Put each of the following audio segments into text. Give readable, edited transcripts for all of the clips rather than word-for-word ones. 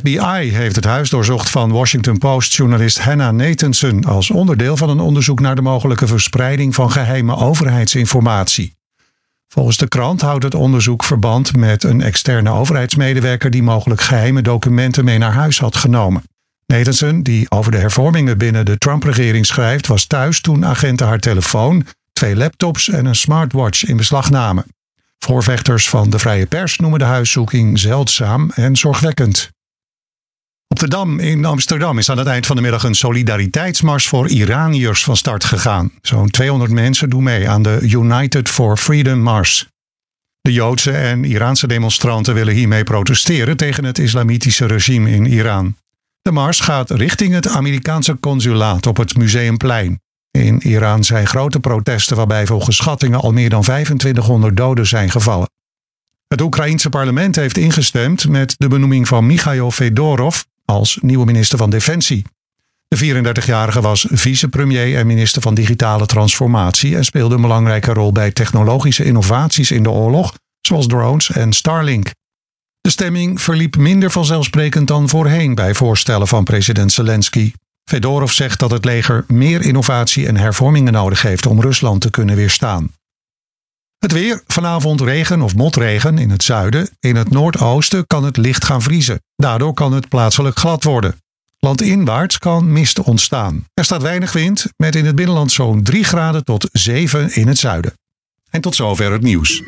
FBI heeft het huis doorzocht van Washington Post-journalist Hannah Nathanson als onderdeel van een onderzoek naar de mogelijke verspreiding van geheime overheidsinformatie. Volgens de krant houdt het onderzoek verband met een externe overheidsmedewerker die mogelijk geheime documenten mee naar huis had genomen. Nathanson, die over de hervormingen binnen de Trump-regering schrijft, was thuis toen agenten haar telefoon, 2 laptops en een smartwatch in beslag namen. Voorvechters van de vrije pers noemen de huiszoeking zeldzaam en zorgwekkend. Op de Dam in Amsterdam is aan het eind van de middag een solidariteitsmars voor Iraniërs van start gegaan. Zo'n 200 mensen doen mee aan de United for Freedom Mars. De Joodse en Iraanse demonstranten willen hiermee protesteren tegen het islamitische regime in Iran. De mars gaat richting het Amerikaanse consulaat op het Museumplein. In Iran zijn grote protesten waarbij volgens schattingen al meer dan 2500 doden zijn gevallen. Het Oekraïense parlement heeft ingestemd met de benoeming van Michail Fedorov als nieuwe minister van Defensie. De 34-jarige was vicepremier en minister van Digitale Transformatie en speelde een belangrijke rol bij technologische innovaties in de oorlog, zoals drones en Starlink. De stemming verliep minder vanzelfsprekend dan voorheen bij voorstellen van president Zelensky. Fedorov zegt dat het leger meer innovatie en hervormingen nodig heeft om Rusland te kunnen weerstaan. Het weer, vanavond regen of motregen in het zuiden. In het noordoosten kan het licht gaan vriezen. Daardoor kan het plaatselijk glad worden. Landinwaarts kan mist ontstaan. Er staat weinig wind, met in het binnenland zo'n 3 graden tot 7 in het zuiden. En tot zover het nieuws.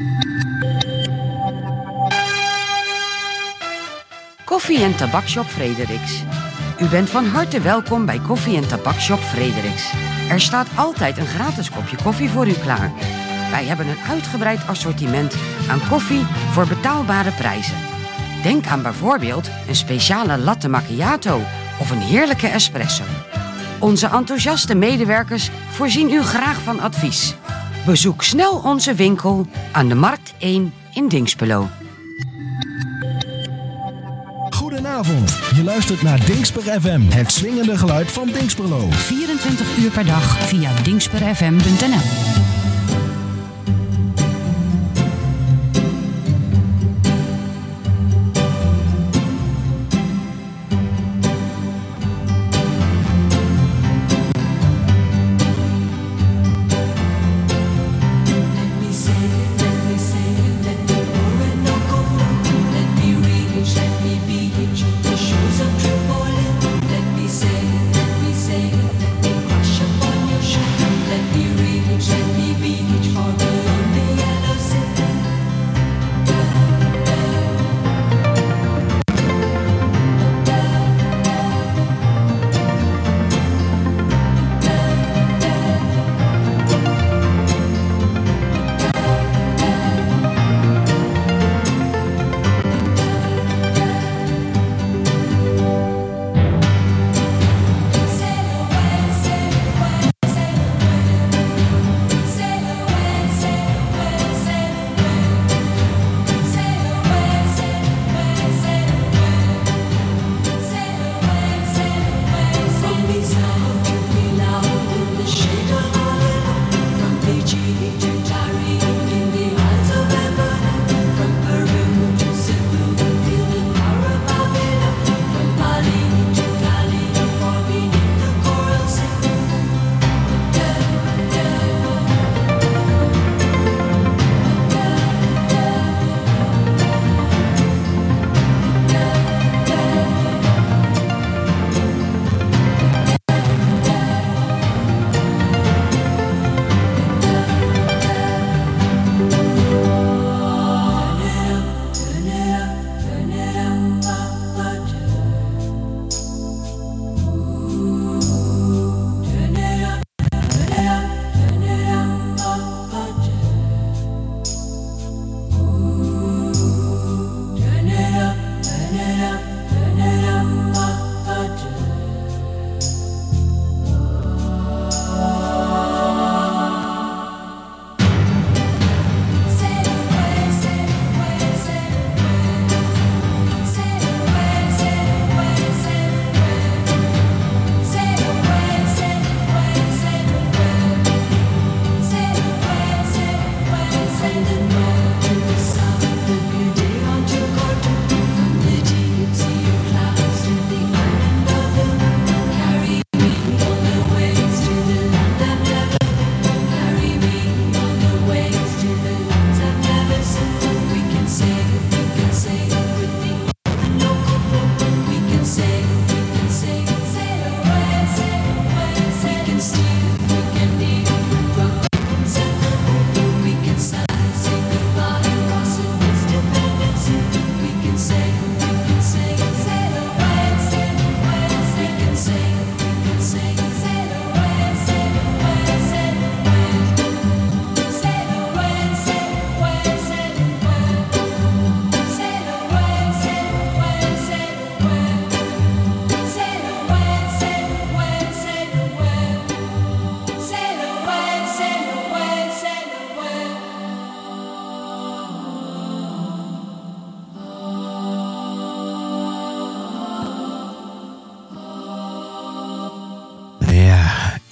Koffie- en tabakshop Frederiks. U bent van harte welkom bij Koffie- en Tabakshop Frederiks. Er staat altijd een gratis kopje koffie voor u klaar. Wij hebben een uitgebreid assortiment aan koffie voor betaalbare prijzen. Denk aan bijvoorbeeld een speciale latte macchiato of een heerlijke espresso. Onze enthousiaste medewerkers voorzien u graag van advies. Bezoek snel onze winkel aan de Markt 1 in Dinxperlo. Goedenavond, je luistert naar Dinxper FM, het swingende geluid van Dinxperlo. 24 uur per dag via dinxperfm.nl. Let me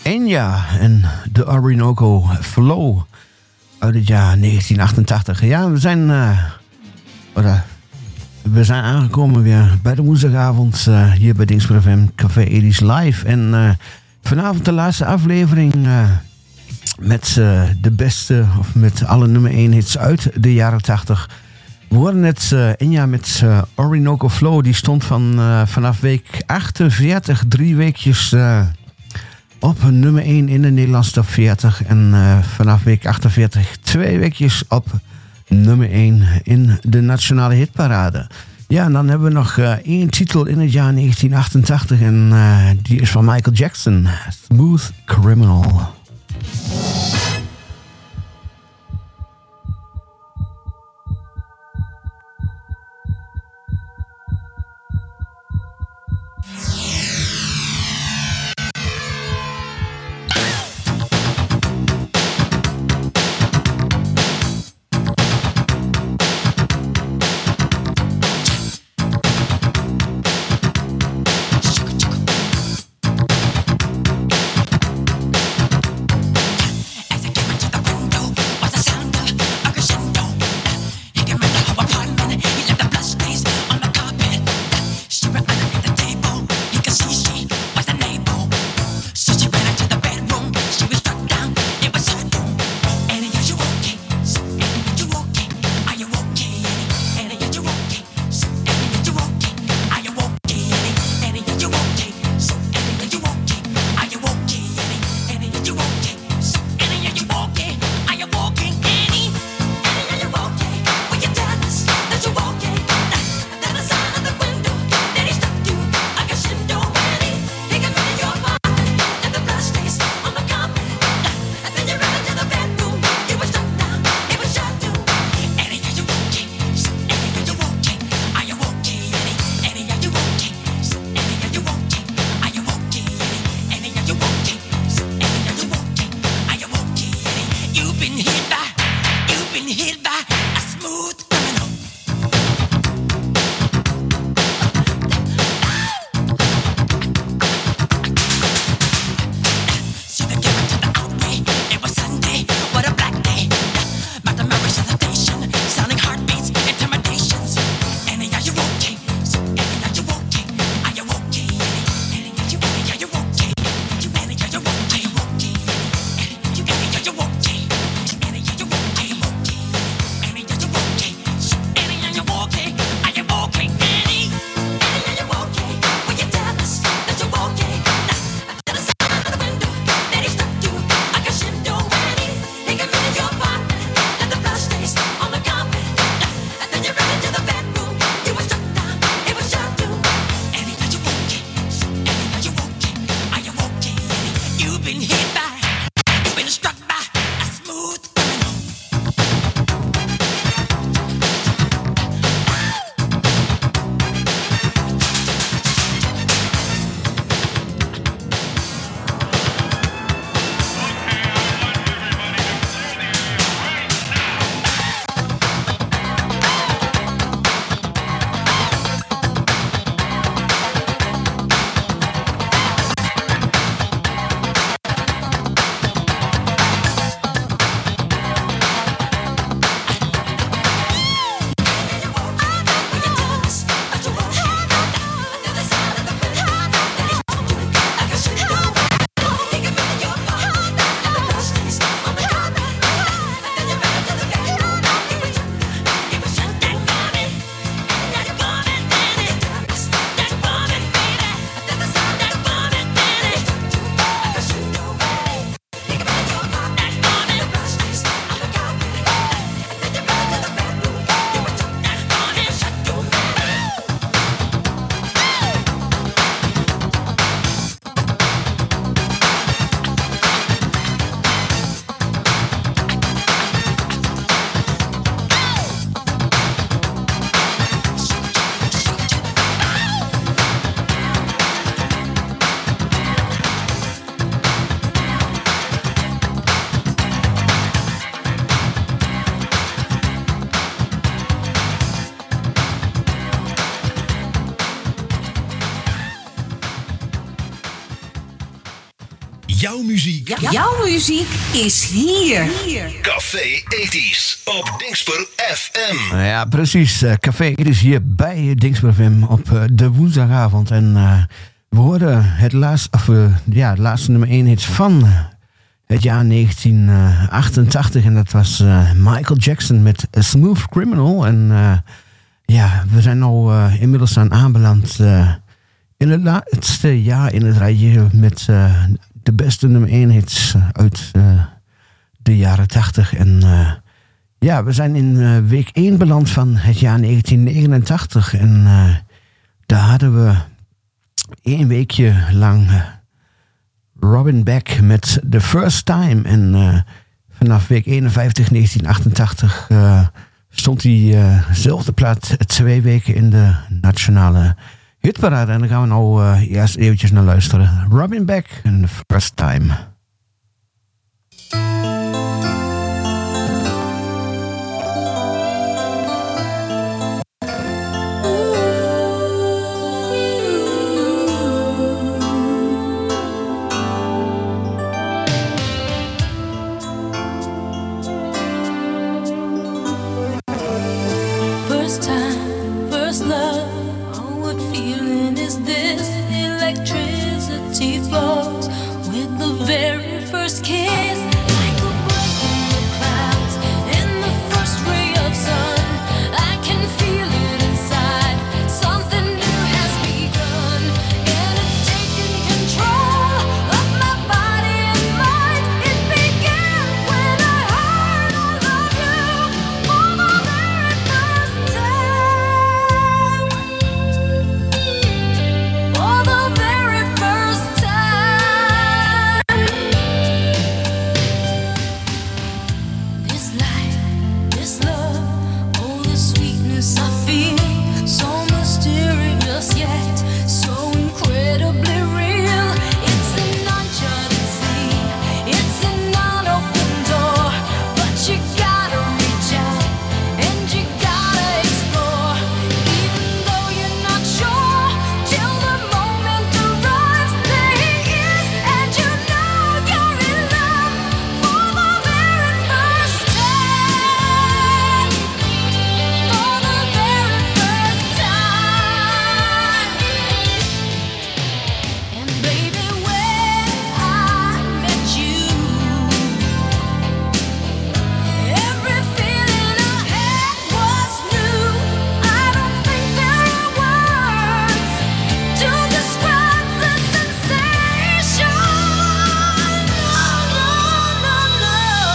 Enya en de Orinoco Flow uit het jaar 1988. Ja, we zijn aangekomen weer bij de woensdagavond hier bij Dingsper FM Café Edis Live. En vanavond de laatste aflevering met de beste, of met alle nummer 1 hits uit de jaren 80. We hoorden net Enya met Orinoco Flow. Die stond vanaf week 48 3 weekjes op nummer 1 in de Nederlandse top 40. En vanaf week 48 2 weekjes op nummer 1 in de nationale hitparade. Ja, en dan hebben we nog 1 titel in het jaar 1988. En die is van Michael Jackson. Smooth Criminal. Jouw muziek. Jouw muziek is hier. Café 80's op Dingsper FM. Ja, precies. Café 80's hier bij Dingsper FM op de woensdagavond. En we hoorden het laatste nummer 1 hits van het jaar 1988. En dat was Michael Jackson met A Smooth Criminal. En we zijn nu inmiddels aanbeland in het laatste jaar in het rijtje met de beste nummer 1 hits uit de jaren 80. En we zijn in week 1 beland van het jaar 1989. En daar hadden we 1 weekje lang Robin Beck met The First Time. En vanaf week 51, 1988 stond diezelfde plaat 2 weken in de nationale hitparade. En daar gaan we nou eerst eventjes naar luisteren. Robin Beck en The First Time. First time, first love. Oh, what feeling is this? Electricity flows with the very first kiss. Like a break in the clouds, in the first ray of sun. I can feel it inside. Something new has begun, and it's taking control of my body and mind. It began when I heard I love you for the very first time. For the very first time. This life, this love, oh the sweetness I feel. So mysterious yet so incredibly real. It's an uncharted sea, it's an unopened door. But you gotta reach out and you gotta explore. Even though you're not sure, till the moment arrives. There he is, and you know you're in love for the very first time. For the very first time. And baby, when I met you, every feeling I had was new. I don't think there are words to describe the sensation. No, no, no,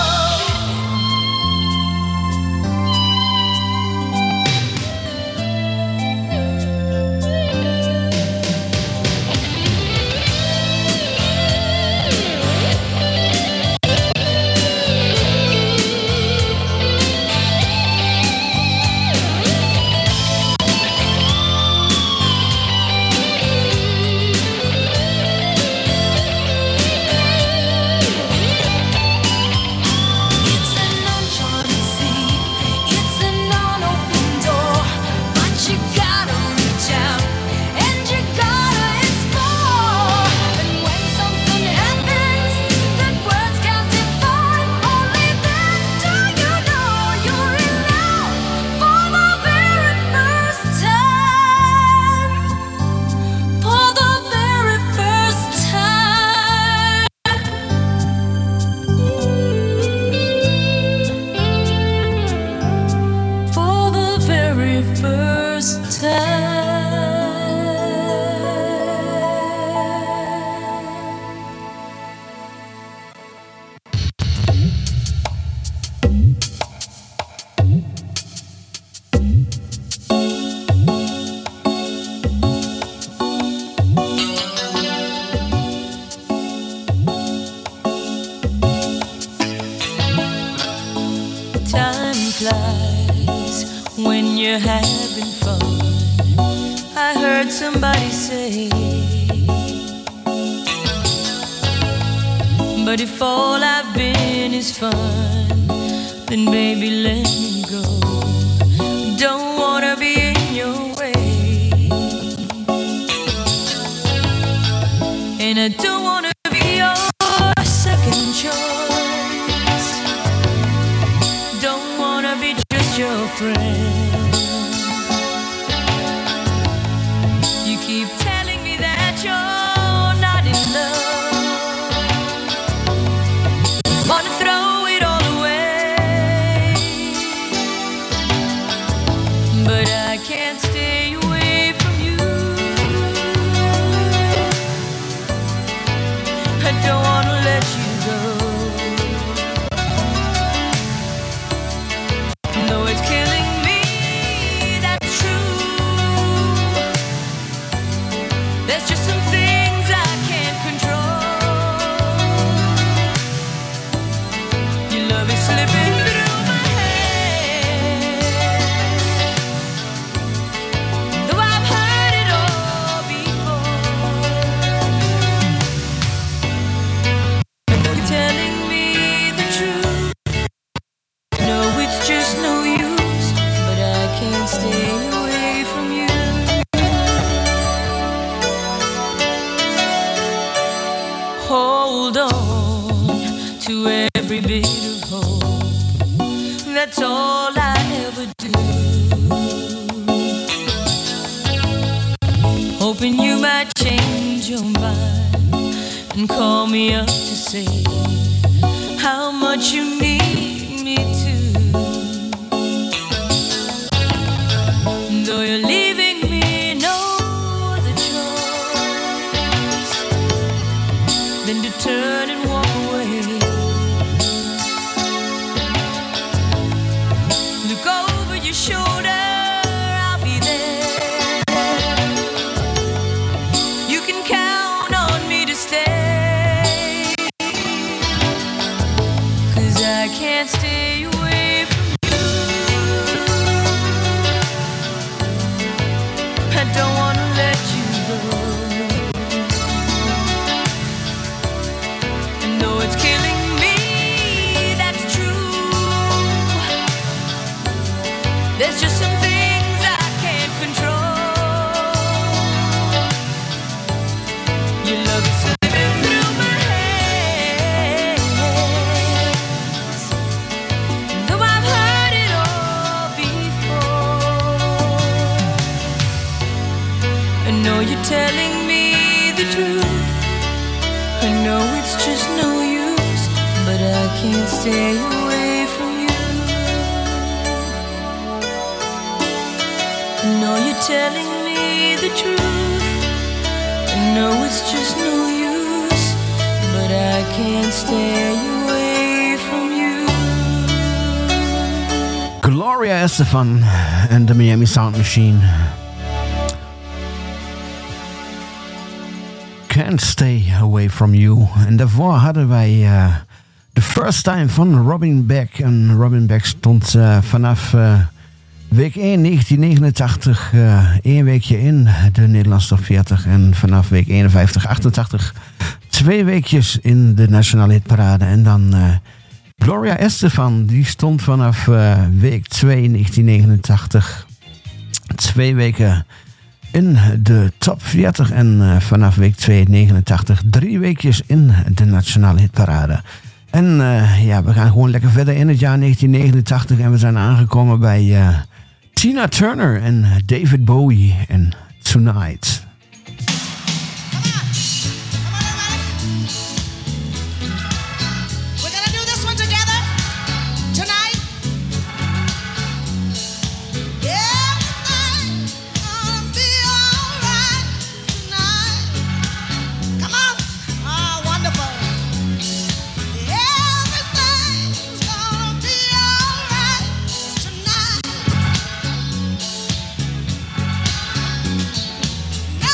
it's an uncharted sea, it's an unopened door. But you gotta reach out and you gotta explore. And when something happens that words can't define, only then do you know you're in love for the very first time. For the very first time. For the very first time flies when you're having fun. I heard somebody say, but if all I've been is fun, then baby let me go. Don't wanna be in your way, and I don't wanna be your friend. You keep telling me that you're not in love. Wanna throw it all away, but I can't stay away from you. I don't wanna let you go. No, it's killing me, that's true. There's just some things I can't control. Your love is slipping through my hands, though I've heard it all before. You're telling me the truth. No, it's just no use, but I can't stay away from you. Hold on to every bit of hope. That's all I ever do. Hoping you might change your mind and call me up to say how much you need me to. Though you're leaving me no other choice than to turn and walk away. Look over your shoulder, I'll be there. You can count on me to stay, 'cause I can't stay away from you. I don't wanna let you go. I know it's killing me, that's true. There's just some things I can't control. Your love is slipping through my hands, though I've heard it all before. I know you're telling me the truth. I know it's just no use, but I can't stay away from you. I know you're telling me the truth. I know it's just no use, but I can't stay away from you. Gloria Estefan en de Miami Sound Machine. Can't Stay Away From You. En daarvoor hadden wij The First Time van Robin Beck. En Robin Beck stond vanaf week 1 1989 één weekje in de Nederlandse top 40. En vanaf week 51, 88 2 weekjes in de Nationale Hitparade. En dan Gloria Estefan, die stond vanaf week 2 1989 2 weken in de top 40 en vanaf week 2 89 3 weekjes in de Nationale Hitparade. En ja, we gaan gewoon lekker verder in het jaar 1989 en we zijn aangekomen bij Tina Turner en David Bowie en Tonight. Yeah.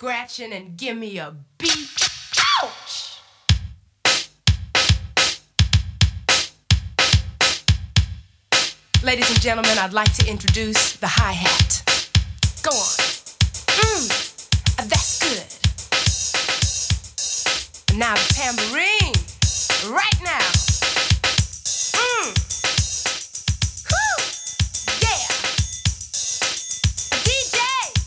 scratching and give me a beat. Ouch! Ladies and gentlemen, I'd like to introduce the hi-hat. Go on. That's good. And now the tambourine. Right now. Whew. Yeah. A DJ.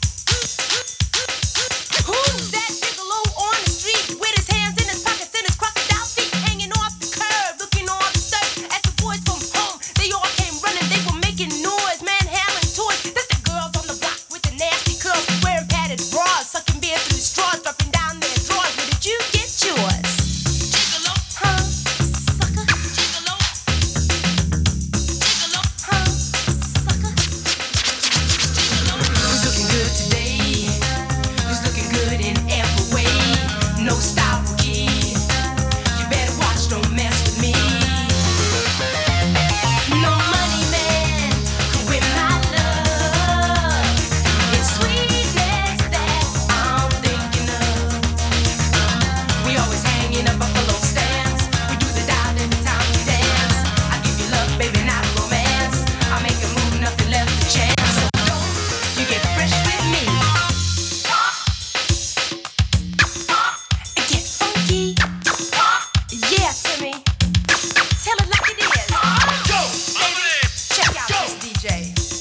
Who's that gigolo on the street with his hands in his pockets and his crocodile feet hanging off the curb, looking all disturbed as the boys from home, they all came running, they were making noise, manhandling toys. That's the girls on the block with the nasty curls, wearing padded bras, sucking beer through the straws, dropping down their drawers. Where did you get yours? Gigolo, huh? Sucker. Gigolo. Gigolo, huh? Sucker. Gigolo. Who's looking good today? Who's looking good in every way? No style rookie. You better watch, don't mess with me. No money man can win my love. It's sweetness that I'm thinking of. We always hang in a buffalo stance. We do the dial every time we dance. I give you love, baby, not romance. I make a move, nothing left to chance. So don't you get fresh with me. Get funky. Yeah, Timmy. Tell it like it is. Go, baby. Check out this DJ.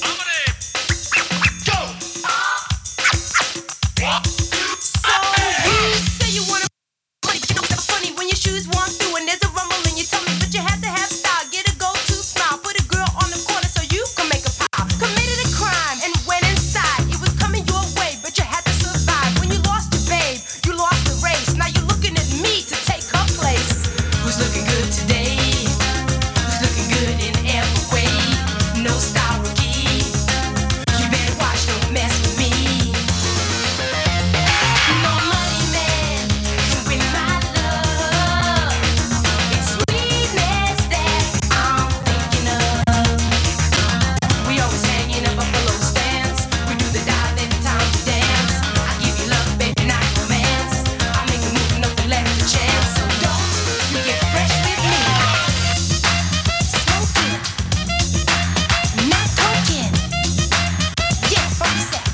So you say you wanna money, you know it's funny when your shoes walk through and there's a rumble in your tummy, but you have to have style. Get a go-to smile, put a girl on the corner so you can make a pile. Committed a crime and went inside. It was coming your way, but you had to survive. When you lost your babe, you lost the race. Now you're looking at me to take her place. Who's looking good today? Who's looking good in every way? No style rookie. You better watch, don't mess with me. No money man can win my love. It's sweetness that I'm thinking of. We always hang in a buffalo stance. We do the dive every time we dance. I give you love, baby, not romance. I make a move, nothing left to chance. So don't you get fresh with me. Smoking, not coking. Yeah, funky sex.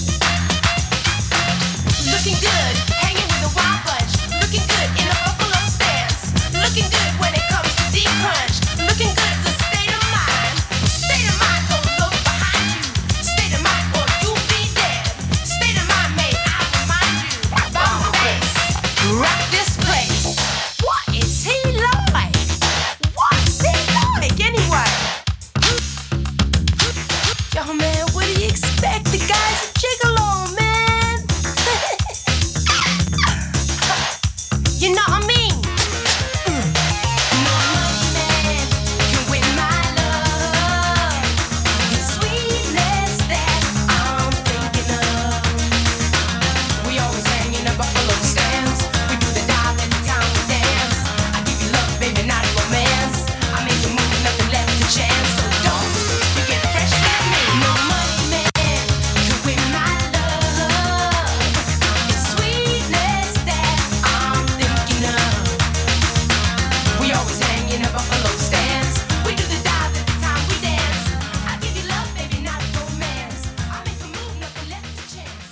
Looking good, hanging with a wild bunch. Looking good in a buffalo stance. Looking good when it comes to deep crunch. Looking good is a state of mind. State of mind, don't look behind you. State of mind, or you'll be dead. State of mind, may I remind you. Bomb bass, rock this place. What is he like? What's he like anyway? Yo, man, what do you expect? The guy's a gigolo, man. You know what I mean? No money man can win my love. It's sweetness that I'm thinking of. We always hang in a buffalo stance. We do the dive every time we dance. I give you love, baby, not romance. I make you move, nothing left to chance. So don't you get fresh with me. No money man can win my love. It's sweetness that I'm thinking of. We always hang in a buffalo stance. We do the dive every time we dance. I give you love, baby, not romance. I make a move, nothing left to chance.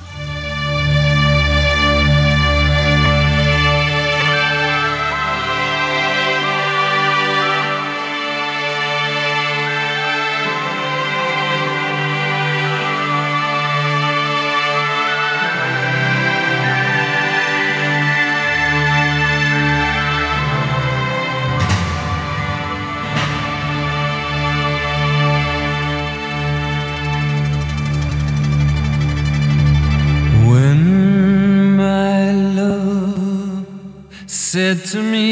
When my love said to me,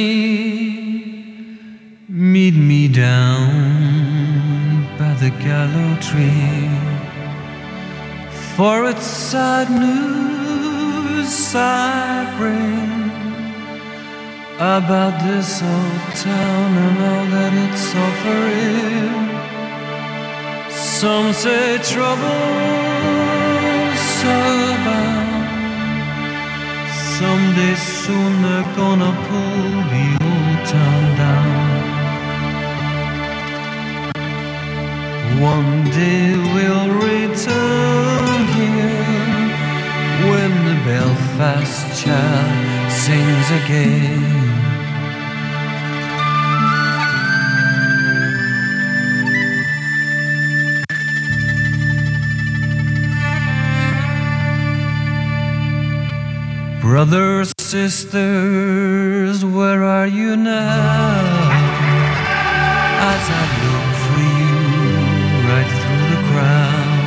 meet me down by the gallows tree, for it's sad news I bring about this old town and all that it's offering. Some say trouble's abound, Someday soon they're gonna pull the old town down. One day we'll return here when the Belfast child sings again. Brothers, sisters, where are you now? As I look for you right through the crowd.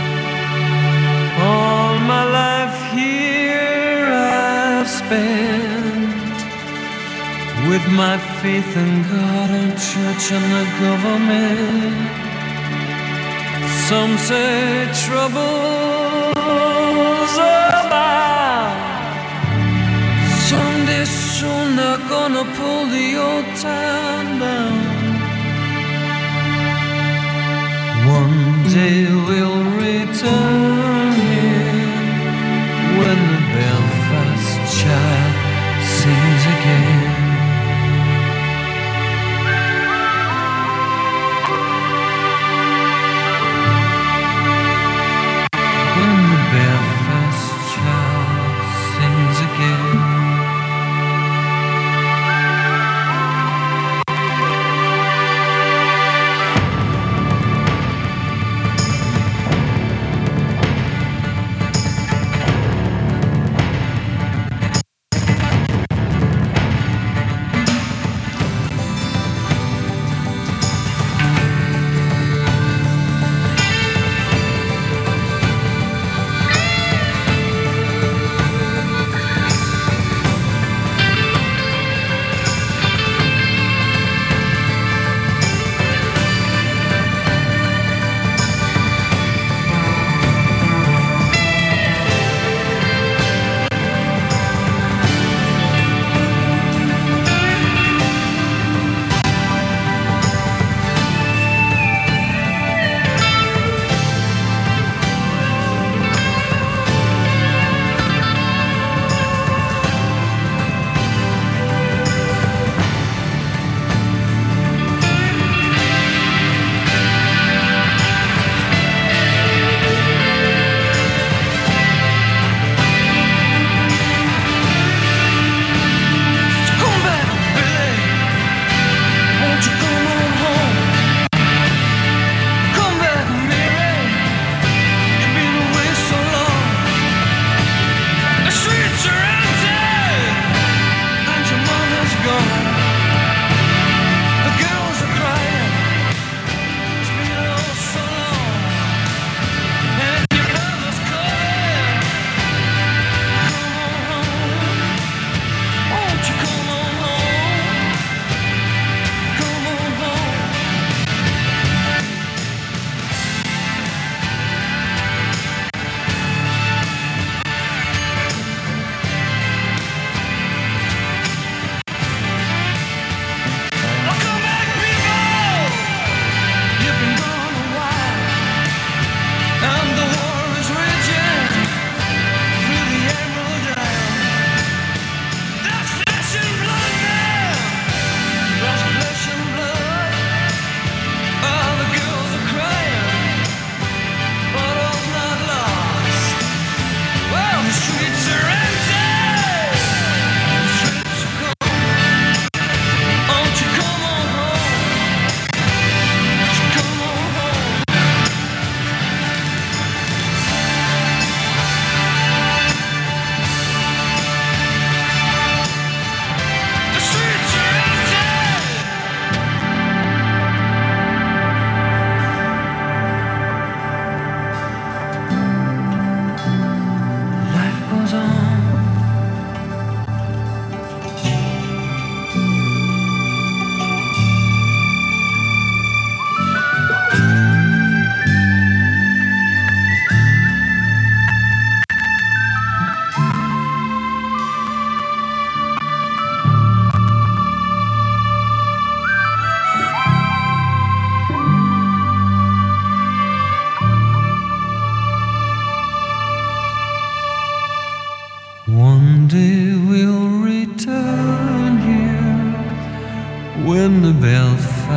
All my life here I've spent with my faith in God and church and the government. Some say troubles abound. Someday soon they're gonna pull the old town down. One day we'll return here when the Belfast child sings again. When the Belfast child sings again.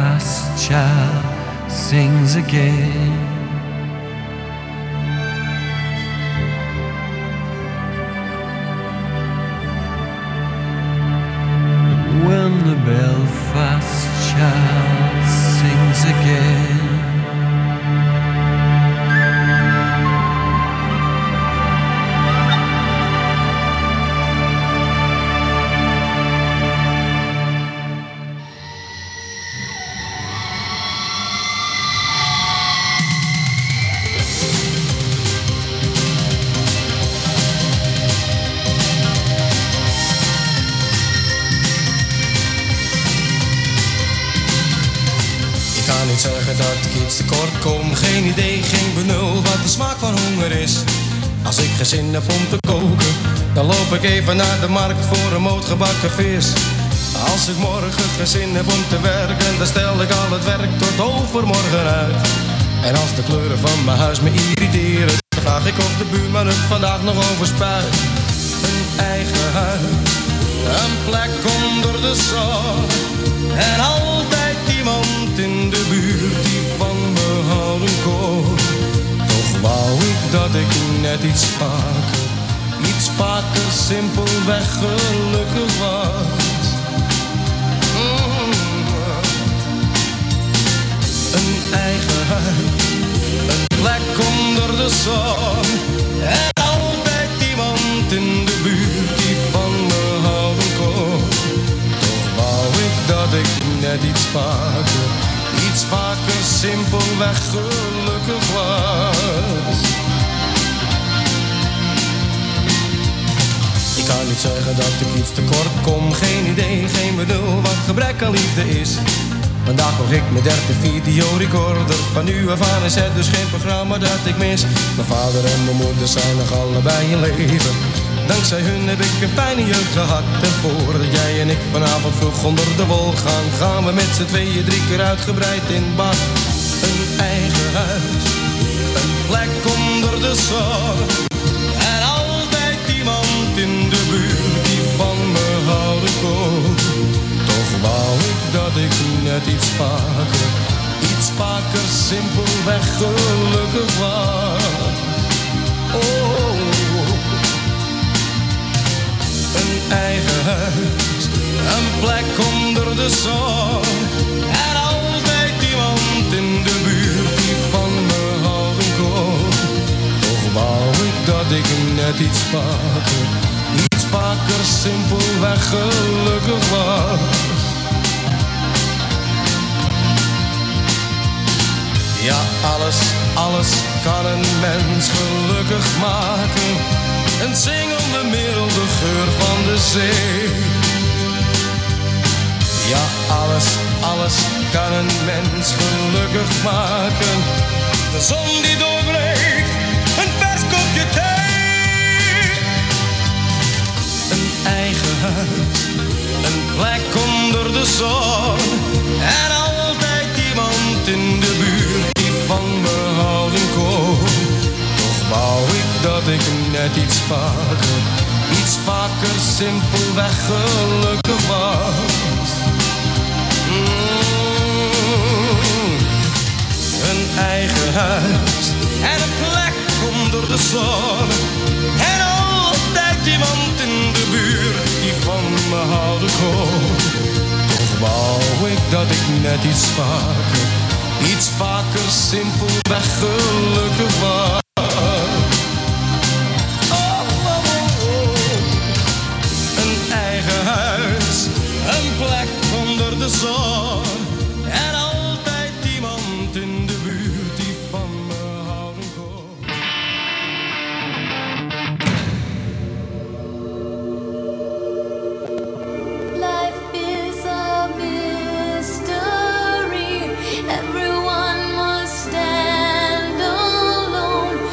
Belfast child sings again. When the Belfast child sings again. Zeggen dat ik iets tekort kom. Geen idee, geen benul wat de smaak van honger is. Als ik geen zin heb om te koken, dan loop ik even naar de markt voor een moot gebakken vis. Als ik morgen geen zin heb om te werken, dan stel ik al het werk tot overmorgen uit. En als de kleuren van mijn huis me irriteren, dan vraag ik of de buurman het vandaag nog overspuit. Een eigen huis, een plek onder de zon. En altijd iemand in de buurt die van me houden kon. Toch wou ik dat ik net iets vaker simpelweg gelukkig was. Een eigen huis, een plek onder de zon. En altijd iemand in de buurt die van me houden kon. Dat ik net iets vaker simpelweg gelukkig was. Ik kan niet zeggen dat ik iets tekort kom. Geen idee, geen benul wat gebrek aan liefde is. Vandaag kocht ik mijn derde videorecorder. Van nu af aan is het dus geen programma dat ik mis. Mijn vader en mijn moeder zijn nog allebei in leven. Dankzij hun heb ik een fijne jeugd gehad. En voordat jij en ik vanavond vroeg onder de wol gaan, gaan we met z'n tweeën 3 keer uitgebreid in bad. Een eigen huis, een plek onder de zon. En altijd iemand in de buurt die van me houden kon. Toch wou ik dat ik net iets vaker simpelweg gelukkig was. Oh. Een eigen huis, een plek onder de zon. En altijd iemand in de buurt die van me houden kon. Toch wou ik dat ik net iets vaker simpelweg gelukkig was. Ja, alles kan een mens gelukkig maken. Een zingende merel, de geur van de zee. Ja, alles kan een mens gelukkig maken. De zon die doorbreekt, een vers kopje thee. Een eigen huis, een plek onder de zon. En altijd iemand in de buurt die van me houden kon. Wou ik dat ik net iets vaker simpelweg gelukkig was. Een eigen huis en een plek onder de zon. En altijd iemand in de buurt die van me houden kon. Toch wou ik dat ik net iets vaker simpelweg gelukkig was. Een plek onder de zon. En altijd iemand in de buurt die van me houden kon. Life is a mystery. Everyone must stand alone.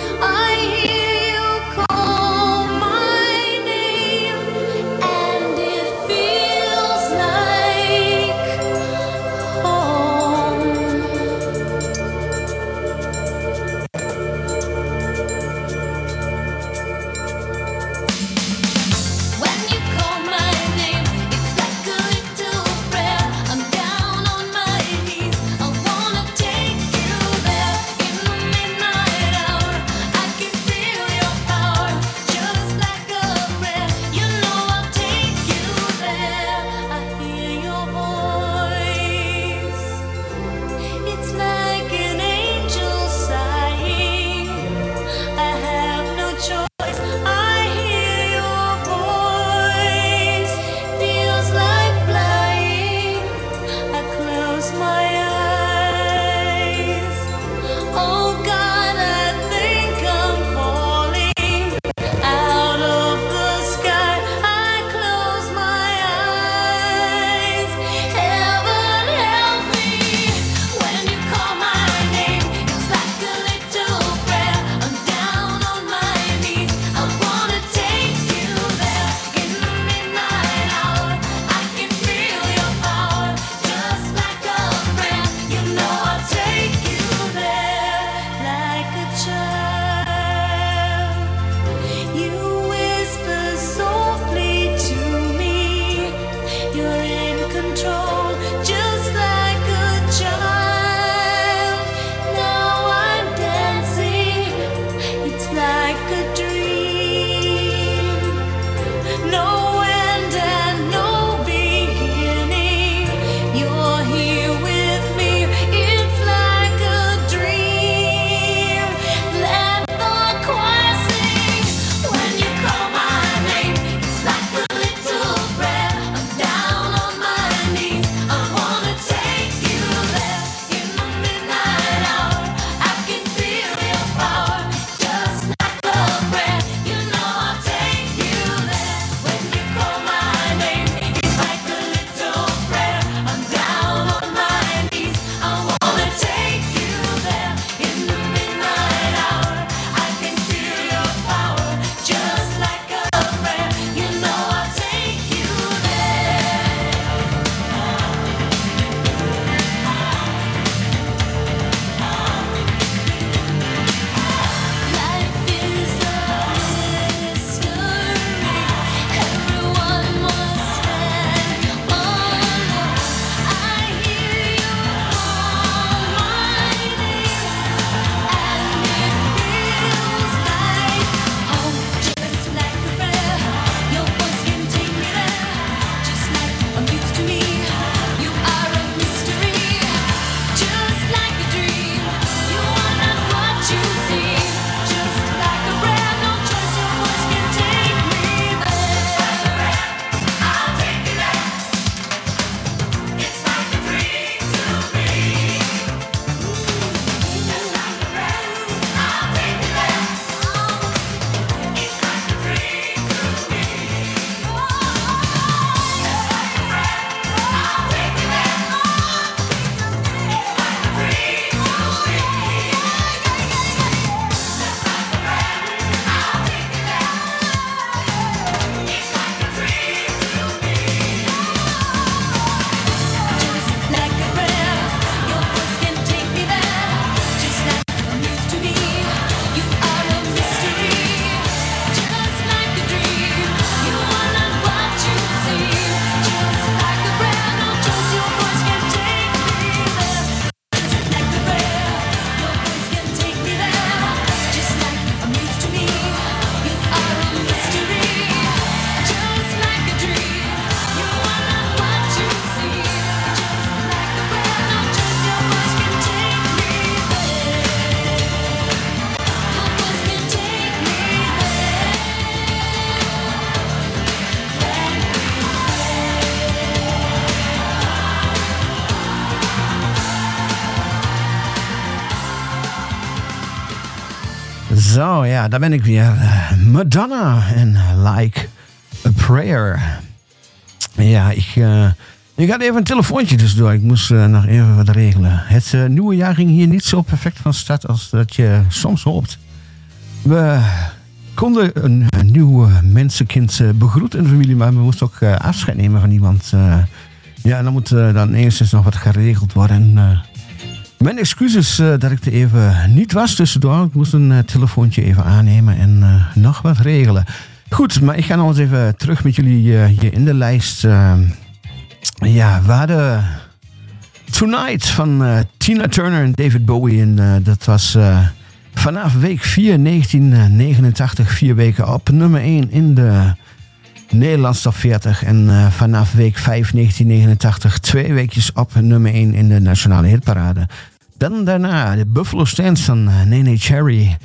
Zo, ja, daar ben ik weer. Madonna en Like a Prayer. Ja, ik had even een telefoontje tussendoor. Ik moest nog even wat regelen. Het nieuwe jaar ging hier niet zo perfect van start als dat je soms hoopt. We konden een nieuw mensenkind begroeten in de familie, maar we moesten ook afscheid nemen van iemand. Ja, dan moet dan eerst nog wat geregeld worden. Mijn excuses dat ik er even niet was tussendoor. Ik moest een telefoontje even aannemen en nog wat regelen. Goed, maar ik ga nog eens even terug met jullie hier in de lijst. Ja, we hadden Tonight van Tina Turner en David Bowie. En dat was vanaf week 4, 1989, 4 weken op nummer 1 in de Nederlandse top 40. En vanaf week 5, 1989, 2 weekjes op nummer 1 in de nationale hitparade. Dan daarna de Buffalo Stance van Nene Cherry.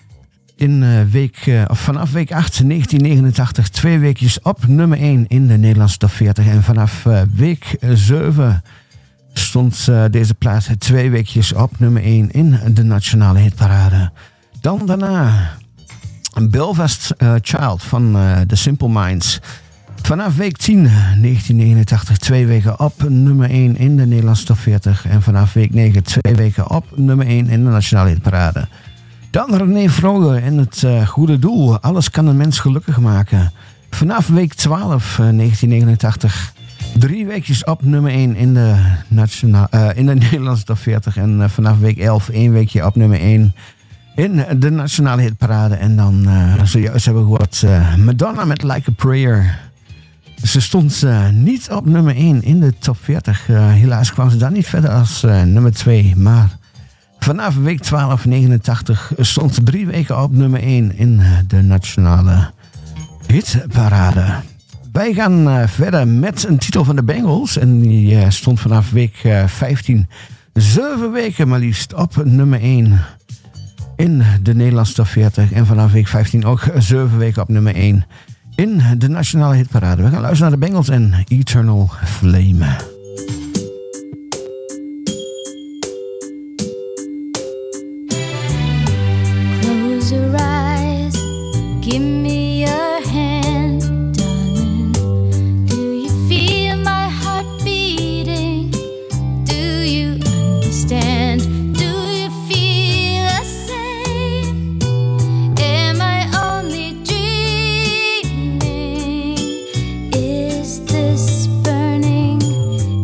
Vanaf week 8, 1989, 2 weekjes op nummer 1 in de Nederlandse top 40. En vanaf week 7 stond deze plaats 2 weekjes op nummer 1 in de nationale hitparade. Dan daarna Belfast Child van The Simple Minds. Vanaf week 10, 1989, 2 weken op nummer 1 in de Nederlandse top 40. En vanaf week 9, 2 weken op nummer 1 in de nationale hitparade. Dan René Vroger en het goede doel. Alles kan een mens gelukkig maken. Vanaf week 12, 1989, 3 weekjes op nummer 1 in de Nederlandse top 40. En vanaf week 11, 1 weekje op nummer 1 in de nationale hitparade. En dan zojuist hebben we gehoord Madonna met Like a Prayer. Ze stond niet op nummer 1 in de top 40. Helaas kwam ze dan niet verder als nummer 2. Maar vanaf week 12, 89 stond ze 3 weken op nummer 1 in de nationale hitparade. Wij gaan verder met een titel van de Bengals. En die stond vanaf week 15 7 weken maar liefst op nummer 1 in de Nederlandse top 40. En vanaf week 15 ook 7 weken op nummer 1 in de nationale hitparade. We gaan luisteren naar de Bengals en Eternal Flame. Close your eyes, give me your hand, darling. Do you feel my heart beating? Do you understand? Do you feel the same? Am I only dreaming? Is this burning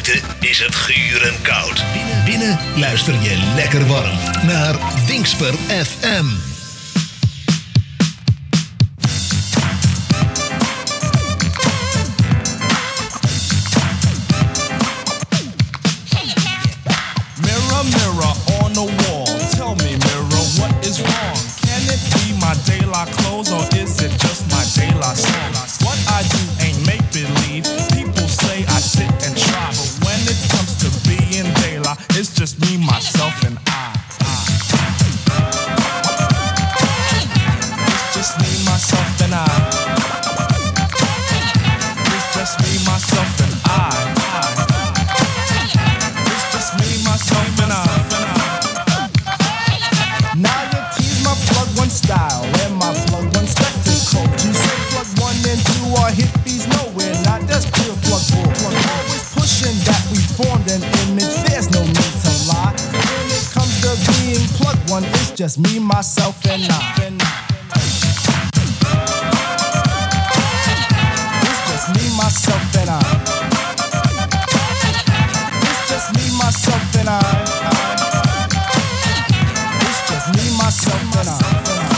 Buiten is het guren koud. Binnen luister je lekker warm naar Dingsper FM. Mirror, mirror on the wall, tell me, mirror, what is wrong? Can it be my daylight clothes or is it just my daylight song? What I do ain't make believe. People say I sit and try, but when it comes to being daylight, it's just me, myself, and I. It's just me, myself, and I. It's just me, myself, and I. It's just me, myself, and I. Now you tease my plug one style and my plug one spectacle. You say plug one and two are hippies, no we're not, that's pure plug bull. Always pushing that we formed an image, there's no need to lie. When it comes to being plug one, it's just me, myself, and I. It's just me, myself, and I. It's just me, myself, and I. It's just me, myself, and I.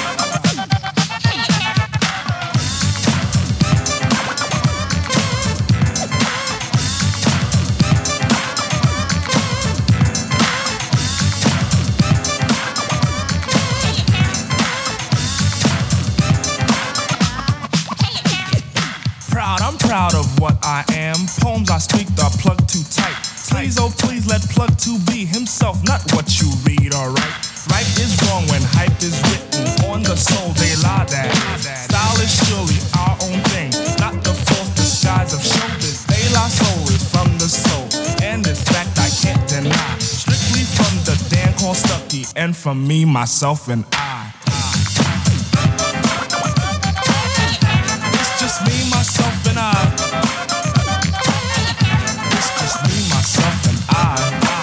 I'm proud of what I am. Poems I speak are plugged too tight. Please, oh please, let plug 2 be himself, not what you read, alright? Right is wrong when hype is written on the soul, they lie that. Style is surely our own thing, not the false disguise of showbiz. They lie, soul is from the soul, and this fact I can't deny. Strictly from the Dan called Stucky, and from me, myself, and I. It's just me, myself, and I. It's just me, myself, and I.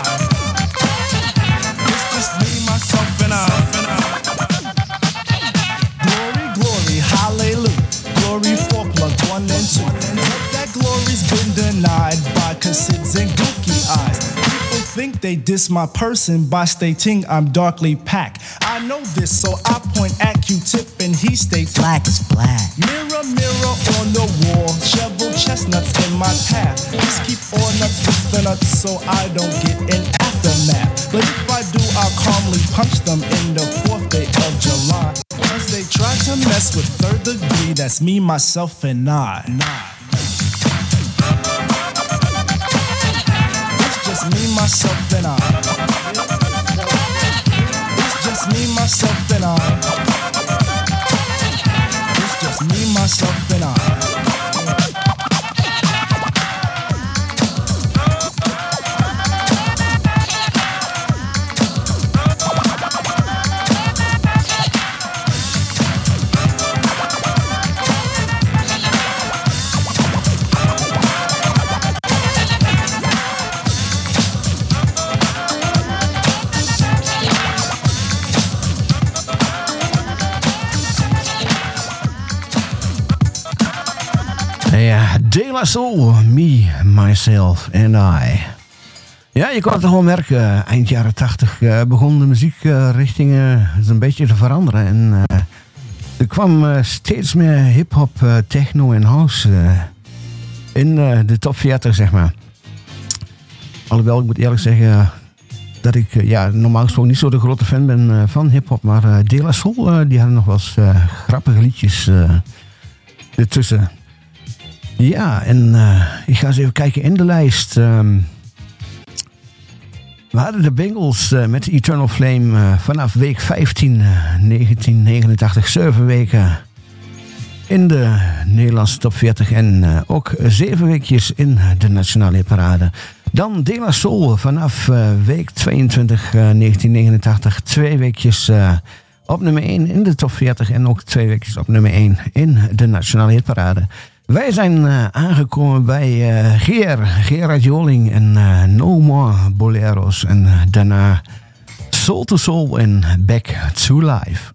It's just me, myself, and I. Glory, glory, hallelujah. Glory for plug 1 and 2. But that glory's been denied by cassids and gookie eyes. People think they diss my person by stating I'm darkly packed. I know this, so I point at Q-Tip and he states black is black. Mirror, mirror on the wall, shovel chestnuts in my path. Just keep all nuts with the nuts so I don't get an aftermath. But if I do, I'll calmly punch them in the 4th day of July. Cause they try to mess with 3rd degree, that's me, myself, and I. It's just me, myself, and I. It's just me, myself, and I. It's just me, myself, and I. Ja, De La Soul, Me, Myself and I. Ja, je kon het gewoon merken. Eind jaren 80 begon de muziekrichtingen een beetje te veranderen. En er kwam steeds meer hip-hop, techno en house in de top 40, zeg maar. Alhoewel, ik moet eerlijk zeggen dat ik normaal gesproken niet zo de grote fan ben van hip-hop. Maar De La Soul, die hadden nog wel eens grappige liedjes ertussen. Ja, en ik ga eens even kijken in de lijst. We hadden de Bengals met Eternal Flame vanaf week 15, 1989. 7 weken in de Nederlandse top 40 en ook 7 weekjes in de nationale hitparade. Dan De La Soul vanaf week 22, 1989. 2 weekjes op nummer 1 in de top 40 en ook 2 weekjes op nummer 1 in de nationale hitparade. Wij zijn aangekomen bij Gerard Joling en No More Boleros. En daarna Soul to Soul en Back to Life.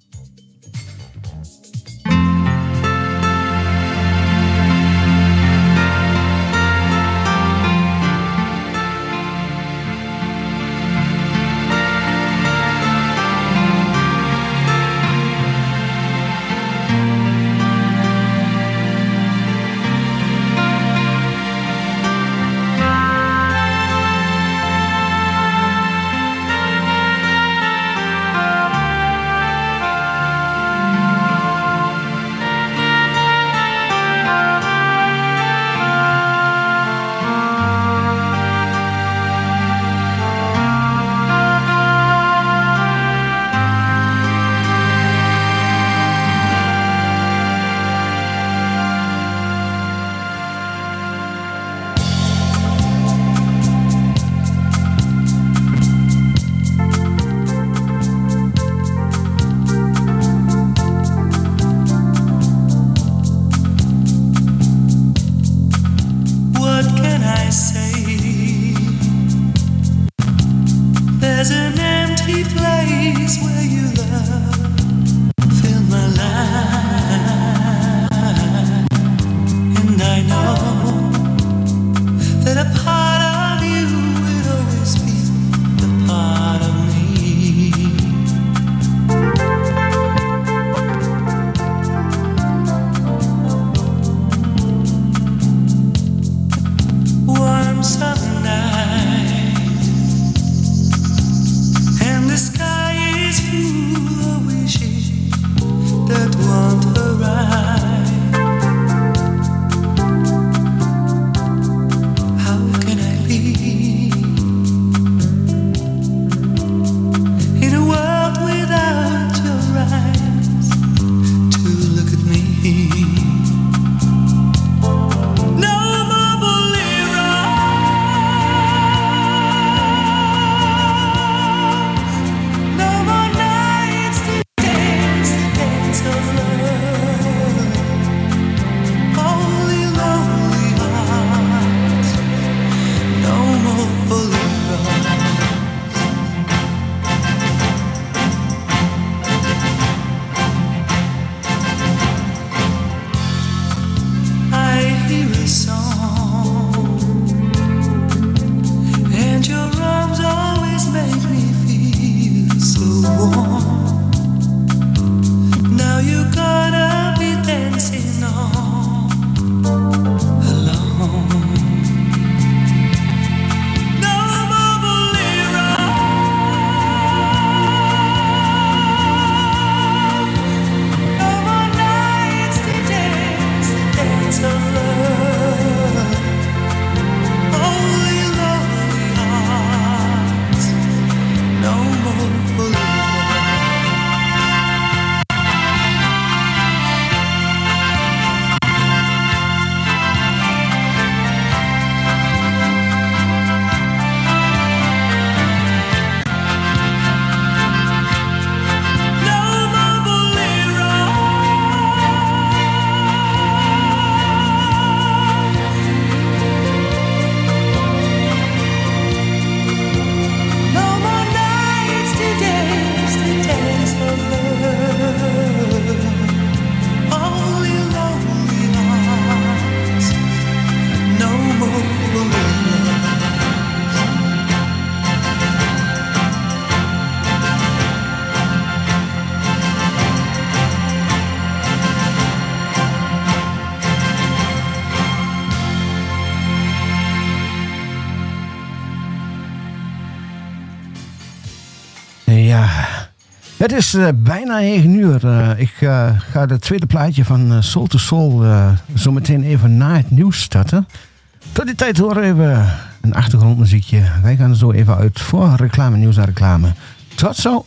Het is bijna 9 uur. Ik ga het tweede plaatje van Soul to Soul zo meteen even na het nieuws starten. Tot die tijd horen we een achtergrondmuziekje. Wij gaan er zo even uit voor reclame, nieuws en reclame. Tot zo!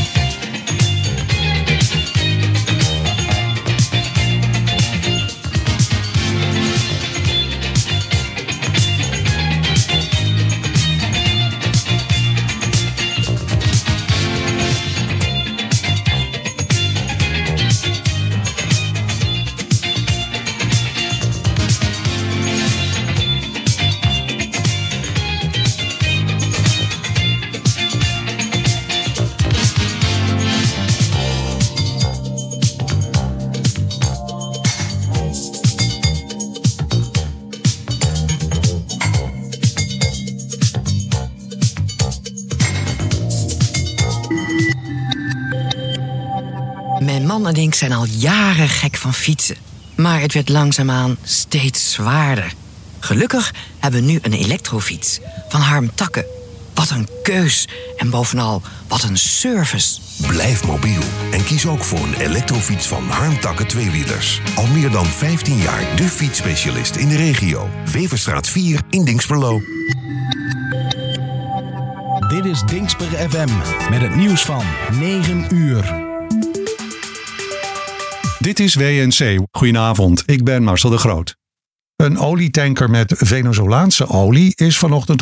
Mijn man en ik zijn al jaren gek van fietsen. Maar het werd langzaamaan steeds zwaarder. Gelukkig hebben we nu een elektrofiets van Harm Takke. Wat een keus en bovenal wat een service. Blijf mobiel en kies ook voor een elektrofiets van Harm Takke tweewielers. Al meer dan 15 jaar de fietsspecialist in de regio. Weverstraat 4 in Dinxperlo. Dit is Dinxper FM met het nieuws van 9 uur. Dit is WNC. Goedenavond, ik ben Marcel de Groot. Een olietanker met Venezolaanse olie is vanochtend